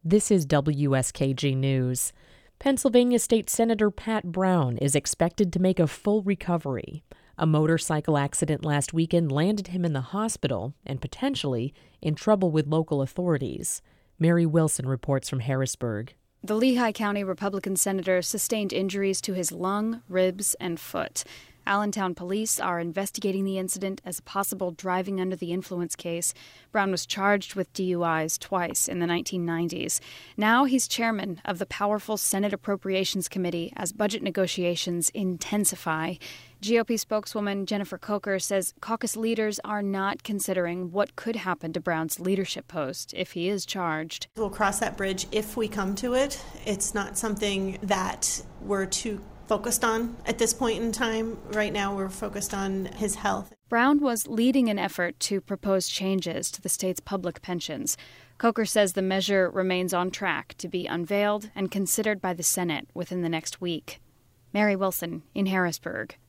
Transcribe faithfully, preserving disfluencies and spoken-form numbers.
This is W S K G News. Pennsylvania State Senator Pat Brown is expected to make a full recovery. A motorcycle accident last weekend landed him in the hospital and potentially in trouble with local authorities. Mary Wilson reports from Harrisburg. The Lehigh County Republican senator sustained injuries to his lung, ribs, and foot. Allentown police are investigating the incident as a possible driving under the influence case. Brown was charged with D U Is twice in the nineteen nineties. Now he's chairman of the powerful Senate Appropriations Committee as budget negotiations intensify. G O P spokeswoman Jennifer Coker says caucus leaders are not considering what could happen to Brown's leadership post if he is charged. We'll cross that bridge if we come to it. It's not something that we're too focused on at this point in time. Right now, we're focused on his health. Brown was leading an effort to propose changes to the state's public pensions. Coker says the measure remains on track to be unveiled and considered by the Senate within the next week. Mary Wilson in Harrisburg.